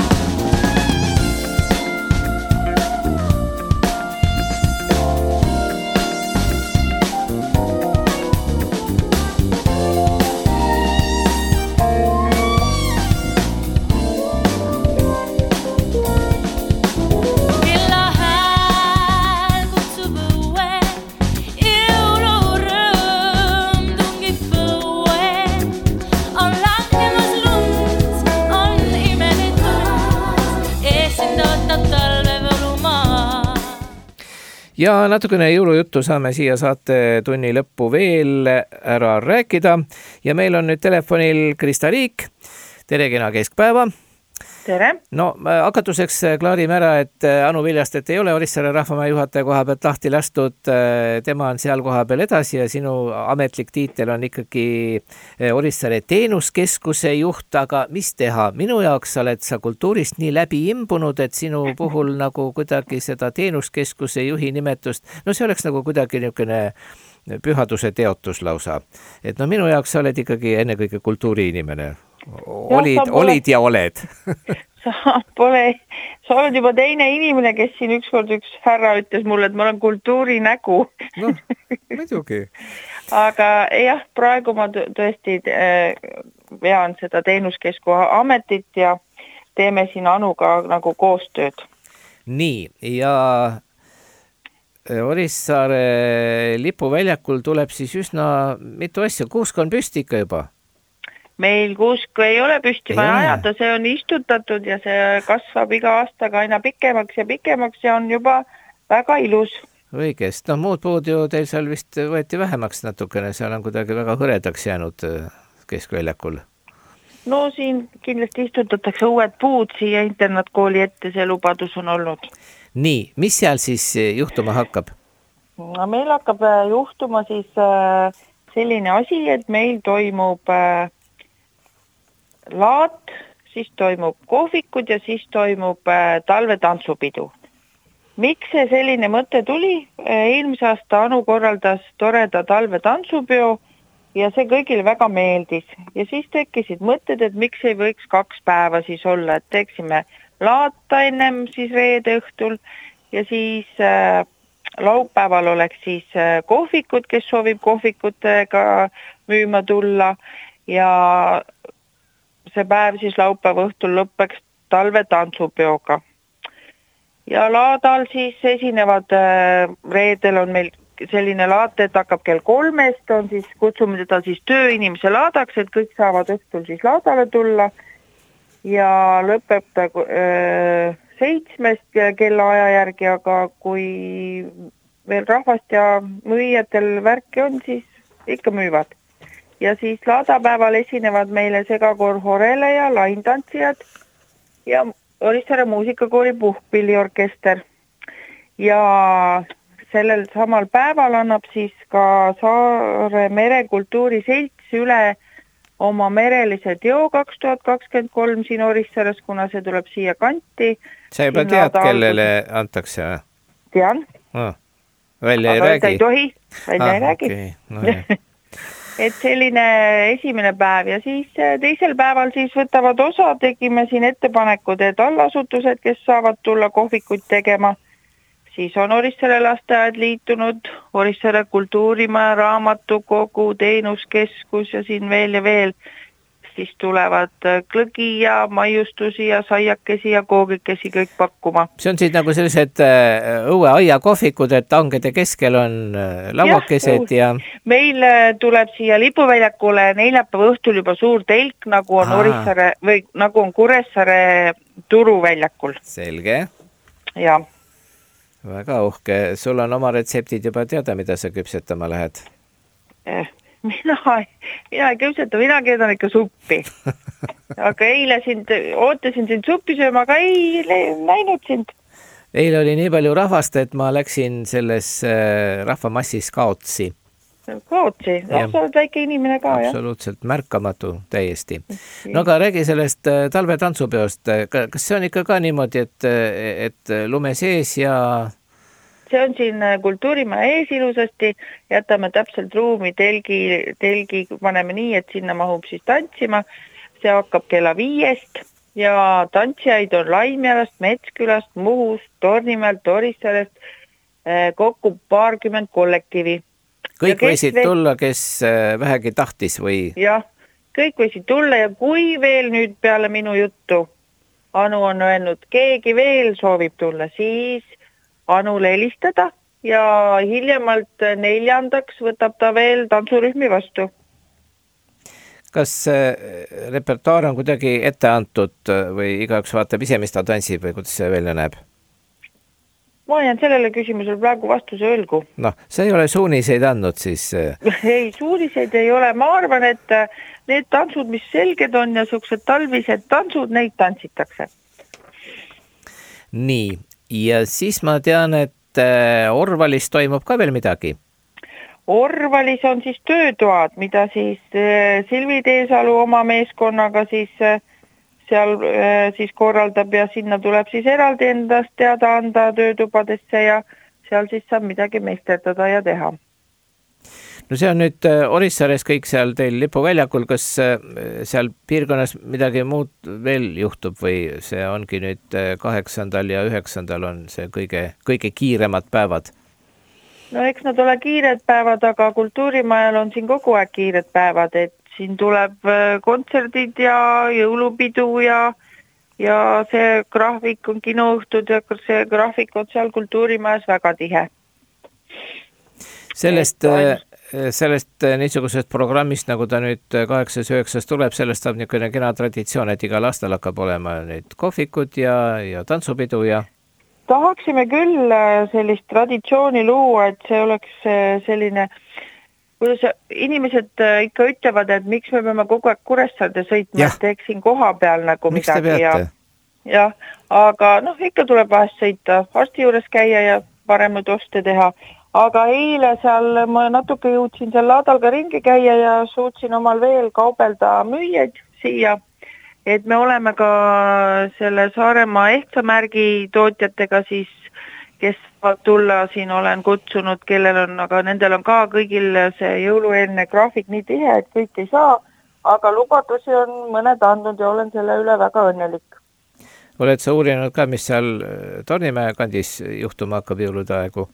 Speaker 1: Ja natukene jõulujuttu saame siia saate tunni lõppu veel ära rääkida ja meil on nüüd telefonil Krista Riik. Tere kena keskpäeva.
Speaker 8: Tere.
Speaker 1: No hakatuseks klaarime ära, et Anu Viljastet ei ole Orissaare rahvamaa juhataja koha pealt lahti lastud. Tema on seal koha peal edasi ja sinu ametlik tiitel on ikkagi Orissaare teenuskeskuse juht, aga mis teha? Minu jaoks oled sa kultuurist nii läbi imbunud, et sinu puhul nagu kuidagi seda teenuskeskuse juhi nimetust, no see oleks nagu kuidagi niisugune pühaduse teotus lausa. Et no minu jaoks sa oled ikkagi ennekõike kultuuriinimene. Olid, ja, pole, olid ja oled.
Speaker 8: sa pole, sa oled juba teine inimene, kes siin ükskord üks härra ütles mulle, et ma olen kultuuri nägu.
Speaker 1: No, muidugi.
Speaker 8: Aga jah, praegu ma tõesti vean seda teenuskesku ametit ja teeme siin Anuga nagu koostööd.
Speaker 1: Nii, ja Orissaare lipuväljakul tuleb siis üsna mitu asja, kuusk on püsti ikka juba.
Speaker 8: Meil kuusk ei ole püsti vaja ajada, see on istutatud ja see kasvab iga aastaga aina pikemaks ja pikemaks ja on juba väga ilus.
Speaker 1: Õigest, no muud puud ju teil seal vist võeti vähemaks natukene, seal on kuidagi väga hõredaks jäänud keskväljakul.
Speaker 8: No siin kindlasti istutatakse uued puud siia internaatkooli ette, see lubadus on olnud.
Speaker 1: Nii, mis seal siis juhtuma hakkab?
Speaker 8: No, meil hakkab juhtuma siis selline asi, et meil toimub laat, siis toimub kohvikud ja siis toimub äh, talvetantsupidu. Miks see selline mõte tuli? Eelmise aasta Anu korraldas toreda talvetantsupeo ja see kõigile väga meeldis. Ja siis tekkisid mõtted, et miks ei võiks kaks päeva siis olla, et teeksime laata ennem siis reede õhtul ja siis äh, laupäeval oleks siis äh, kohvikud, kes soovib kohvikutega müüma tulla ja see päev siis laupäeva õhtul lõppeks talvetantsupeoga. Ja laadal siis esinevad, reedel on meil selline laat, et hakkab kell kolmest, on siis, kutsume teda siis tööinimese laadaks, et kõik saavad õhtul siis laadale tulla ja lõpeb ta äh, seitsmest kella aja järgi, aga kui veel rahvast ja müüjatel värki on, siis ikka müüvad. Ja siis laadapäeval esinevad meile segakoor Horele ja laintantsijad ja Orissaare muusikakoori puhkpilliorkester. Ja sellel samal päeval annab siis ka Saare merekultuuri selts üle oma merelise teo kaks tuhat kakskümmend kolm siin Orissaares, kuna see tuleb siia kanti.
Speaker 1: Sa juba tead, kellele antakse?
Speaker 8: Tean.
Speaker 1: Oh, välja
Speaker 8: aga
Speaker 1: ei räägi?
Speaker 8: ei tohi, välja ah, ei räägi.
Speaker 1: Okay. No,
Speaker 8: et selline esimene päev ja siis teisel päeval siis võtavad osa, tegime siin ettepanekud, et allasutused, kes saavad tulla kohvikuid tegema, siis on Orissaare lasteaed liitunud, Orissaare kultuurimaja, raamatukogu, teenuskeskus ja siin veel ja veel, siis tulevad klõgi ja maiustusi ja saiakesi ja koogikesi kõik pakkuma.
Speaker 1: See on siis nagu sellised õue aia kohvikud, et angede keskel on lauakesed ja...
Speaker 8: Meil tuleb siia lipuväljakule neljapäeva õhtul juba suur telk, nagu on Orissaare või nagu on Kuressaare turuväljakul.
Speaker 1: Selge.
Speaker 8: Ja.
Speaker 1: Väga uhke. Sul on oma retseptid juba teada, mida sa küpsetama lähed?
Speaker 8: Eh. Mina, mina ei küpseta, mina keedan ikka suppi. Aga eile sind, ootasin sind suppi sööma, aga ei näinud sind.
Speaker 1: Eile oli nii palju rahvast, et ma läksin selles rahvamassis kaotsi.
Speaker 8: Kaotsi? Ja, sa oled väike inimene ka, jah?
Speaker 1: Absoluutselt märkamatu täiesti. No aga räägi sellest talvetantsupeost. Kas see on ikka ka niimoodi, et, et lume sees ja...
Speaker 8: see on siin kultuurimaja ees ilusasti, jätame täpselt ruumi telgi, telgi paneme nii, et sinna mahub siis tantsima. See hakkab kella viiest ja tantsijaid on Laimjalast, Metskülast, Muhust, Tornimäelt, Orissalest, kokku paarkümmend kollektiivi.
Speaker 1: Kõik võisid veel... tulla, kes vähegi tahtis või?
Speaker 8: Jah, kõik võisid tulla ja kui veel nüüd peale minu juttu Anu on öelnud, keegi veel soovib tulla, siis Anule helistada ja hiljemalt neljandaks võtab ta veel tantsurühmi vastu.
Speaker 1: Kas repertuaar on kuidagi ette antud või igaüks vaatab ise, mis ta tantsib või kuidas see välja näeb?
Speaker 8: Ma jään sellele küsimusele praegu vastuse õlgu.
Speaker 1: Noh, sa ei ole suuniseid andnud siis?
Speaker 8: Ei, suuniseid ei ole. Ma arvan, et need tantsud, mis selged on ja suksed talvised tantsud, neid tantsitakse.
Speaker 1: Nii, ja siis ma tean, et Orvalis toimub ka veel midagi.
Speaker 8: Orvalis on siis töötoad, mida siis Silvi Teesalu oma meeskonnaga siis seal siis korraldab ja sinna tuleb siis eraldi endast teada anda töötubadesse ja seal siis saab midagi meisterdada ja teha.
Speaker 1: No see on nüüd Orissaares kõik seal teil lipuväljakul, kas seal piirkonnas midagi muud veel juhtub või see ongi nüüd kaheksandal ja üheksandal on see kõige, kõige kiiremad päevad?
Speaker 8: No eks nad ole kiired päevad, aga kultuurimajal on siin kogu aeg kiired päevad, et siin tuleb kontserdid ja jõulupidu ja, ja see graafik on kinoõhtud ja see graafik on seal kultuurimajas väga tihe.
Speaker 1: Sellest, sellest niisugusest programmist, nagu ta nüüd kaheksas üheksas tuleb, sellest saab niisugune kena traditsioon, et igal aastal hakkab olema need kohvikud ja, ja tantsupidu ja...
Speaker 8: Tahaksime küll sellist traditsiooni luua, et see oleks selline... Kuidas inimesed ikka ütlevad, et miks me peame kogu aeg Kuressaarde sõitma, et teeks siin koha peal nagu miks midagi. Ja, ja, aga noh, ikka tuleb vahest sõita, arsti juures käia ja parem nüüd oste teha. Aga eile seal ma natuke jõudsin seal laadal ka ringi käia ja suutsin omal veel kaubelda müüjaid siia. Et me oleme ka selle Saaremaa ehtsamärgi tootjatega siis kes tulla siin olen kutsunud, kellel on, aga nendel on ka kõigil see jõulueelne graafik nii tihe, et kõik ei saa, aga lubadusi on mõned andnud ja olen selle üle väga õnnelik.
Speaker 1: Oled sa uurinud ka, mis seal Tornimäe kandis juhtuma hakkab jõulude aegu?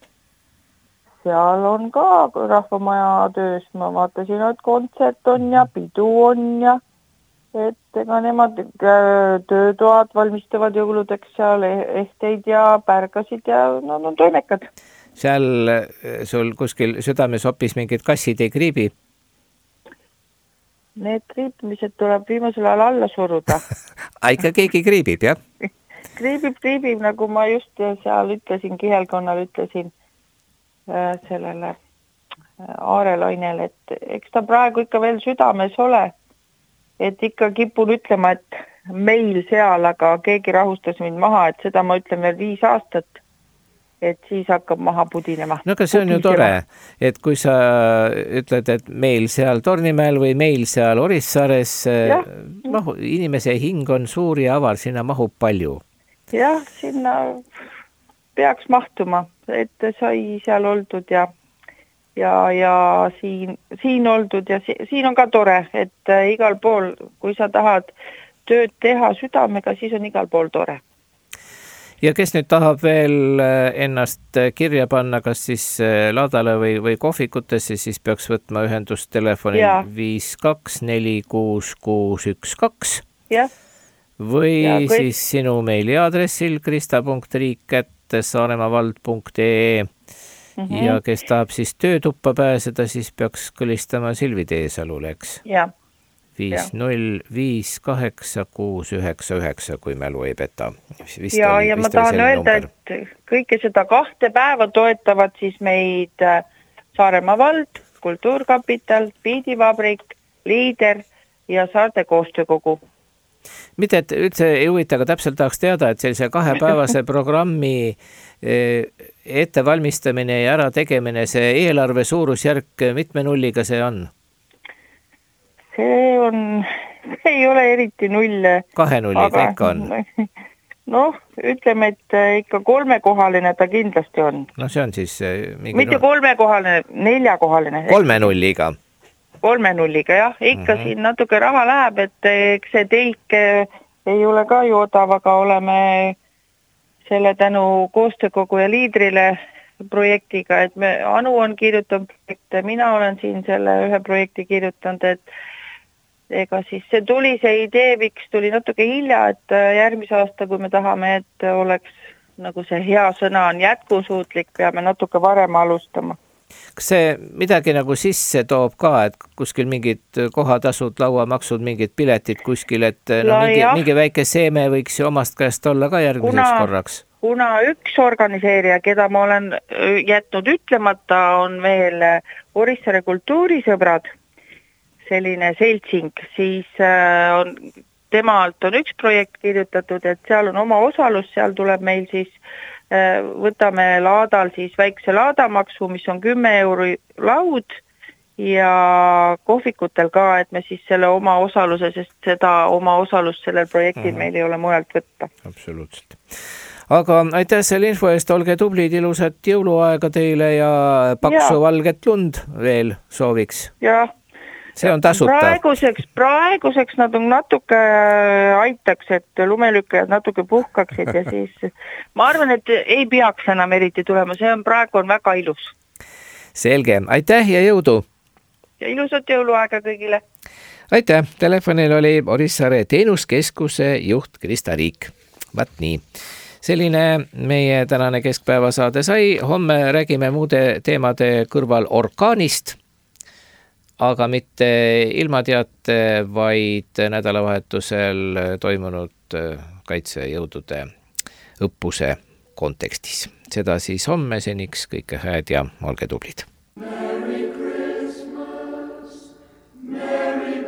Speaker 8: Seal on ka rahvamaja töös, ma vaatasin, et kontsert on ja pidu on ja et ega nemad töötoad valmistavad jõuludeks seal ehteid ja pärgasid ja no, no toimekad.
Speaker 1: Seal sul kuskil südames hoppis mingid kassid ei kriibi?
Speaker 8: Need kriipimised tuleb viimasel ajal alla suruda.
Speaker 1: Ikka keegi kriibib, jah?
Speaker 8: Kriibib, kriibib, nagu ma just seal ütlesin, kihelkonnal ütlesin äh, sellele äh, Aarelainel, et eks ta praegu ikka veel südames ole. Et ikka kipun ütlema, et meil seal, aga keegi rahustas mind maha, et seda ma ütlen veel viis aastat, et siis hakkab maha pudinema.
Speaker 1: No aga see on ju tore, et kui sa ütled, et meil seal Tornimäel või meil seal Orissaares, mahu, inimese hing on suur ja avar, sinna mahub palju.
Speaker 8: Jah, sinna peaks mahtuma, et sai seal oldud ja ja, ja siin, siin oldud ja si, siin on ka tore, et äh, igal pool, kui sa tahad tööd teha südamega, siis on igal pool tore.
Speaker 1: Ja kes nüüd tahab veel ennast kirja panna, kas siis laadale või, või kohvikutesse, siis peaks võtma ühendust telefoni viis kaks neli kuus kuus üks kaks
Speaker 8: ja.
Speaker 1: või ja, kui... siis sinu meili aadressil krista punkt riik ät saaremavald punkt ee Mm-hmm. ja kes tahab siis töötuppa pääseda, siis peaks kõlistama Silvi Teesalule, eks? viis null viis kaheksa kuus üheksa üheksa, kui mälu ei peta. Vist
Speaker 8: ja,
Speaker 1: oli,
Speaker 8: ja ma tahan öelda, number. Et kõike seda kahte päeva toetavad siis meid Saaremaa vald, Kultuurkapital, Piidivabrik, Liider ja Saarte koostöökogu.
Speaker 1: Mitte, et üldse ei huvita, aga täpselt tahaks teada, et sellise kahepäevase programmi ettevalmistamine ja ära tegemine, see eelarve suurusjärk, mitme nulliga see on?
Speaker 8: See on, see ei ole eriti null.
Speaker 1: Kahe nulliga ikka on?
Speaker 8: noh, ütleme, et ikka kolmekohaline ta kindlasti on.
Speaker 1: No see on siis mingi...
Speaker 8: Mitte kolmekohaline, neljakohaline.
Speaker 1: Kolme nulliga.
Speaker 8: Kolme nulliga, jah. Ikka mm-hmm. siin natuke raha läheb, et eks see teik ei ole ka ju odav, aga oleme selle tänu koostöökogu ja liidrile projektiga, et me, Anu on kirjutanud projekte, mina olen siin selle ühe projekti kirjutanud, et ega siis see tuli, see idee, miks tuli natuke hilja, et järgmise aasta, kui me tahame, et oleks nagu see hea sõna on jätkusuutlik, peame natuke varem alustama.
Speaker 1: Kas see midagi nagu sisse toob ka, et kuskil mingid kohatasud, lauamaksud, mingid piletid kuskil, et no,
Speaker 8: La,
Speaker 1: mingi, mingi väike seeme võiks ju omast käest olla ka järgmiseks kuna, korraks?
Speaker 8: Kuna üks organiseerija, keda ma olen jätnud ütlemata, on veel Orissaare kultuurisõbrad, selline seltsing, siis on, temalt on üks projekt kirjutatud, et seal on oma osalus, seal tuleb meil siis, võtame laadal siis väikse laadamaksu, mis on kümme euri laud ja kohvikutel ka, et me siis selle oma osaluse, sest seda oma osalust sellel projektil meil ei ole mujalt võtta.
Speaker 1: Absoluutselt. Aga aitäh selle info eest, olge tublid, ilusat jõuluaega teile ja paksu ja. Valget lund veel sooviks.
Speaker 8: Jah.
Speaker 1: See on tasuta.
Speaker 8: Praeguseks, praeguseks nad on natuke aitaks, et lumelükkajad natuke puhkaksid ja siis ma arvan, et ei peaks enam eriti tulema, see on praegu on väga ilus.
Speaker 1: Selge, aitäh ja jõudu!
Speaker 8: Ja ilusat jõuluaega kõigile!
Speaker 1: Aitäh, telefonil oli Orissaare teenuskeskuse juht Krista Riik. Vaat nii. Selline meie tänane keskpäevasaade sai, homme räägime muude teemade kõrval orkaanist, aga mitte ilmateate, vaid nädalavahetusel toimunud kaitsejõudude õppuse kontekstis. Seda siis homme, seniks kõike head ja olge tublid. Merry Christmas, Merry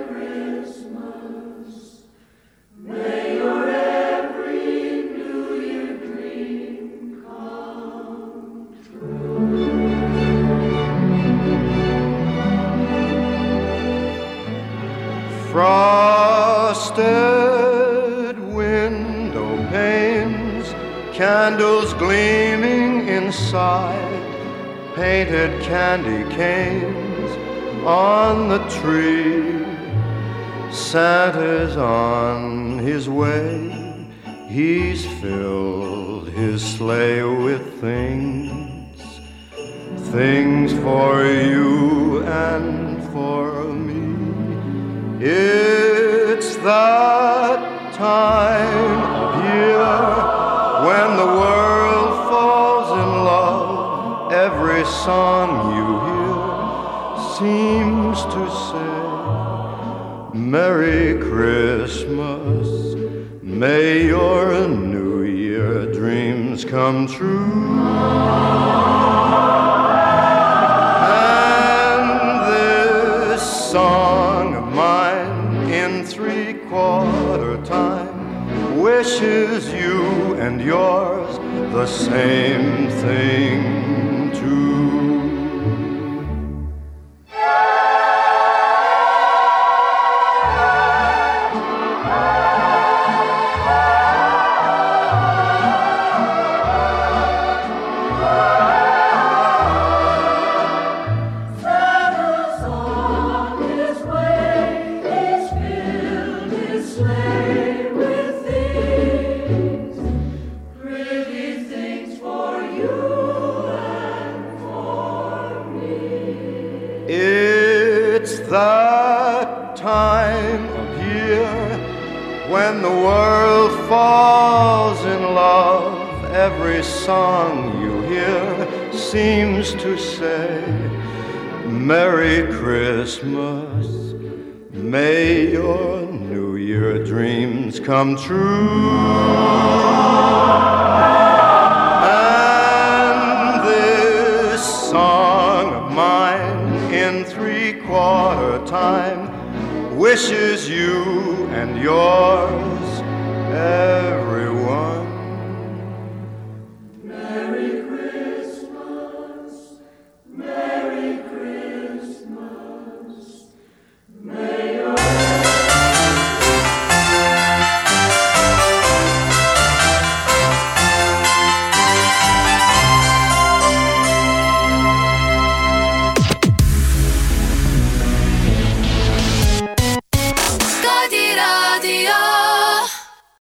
Speaker 1: Christmas, may your every New Year dream come true. Frosted window panes, candles gleaming inside, painted candy canes on the tree. Santa's on his way, he's filled his sleigh with things, things for you and for me. It's that time of year when the world falls in love. Every song you hear seems to say, Merry Christmas, may your New Year dreams come true. And this song of mine in three-quarter time wishes you and yours the same thing too. That time of year when the world falls in love. Every song you hear seems to say, Merry Christmas, may your New Year dreams come true. And this song of mine in three-quarter time wishes you and yours, everyone,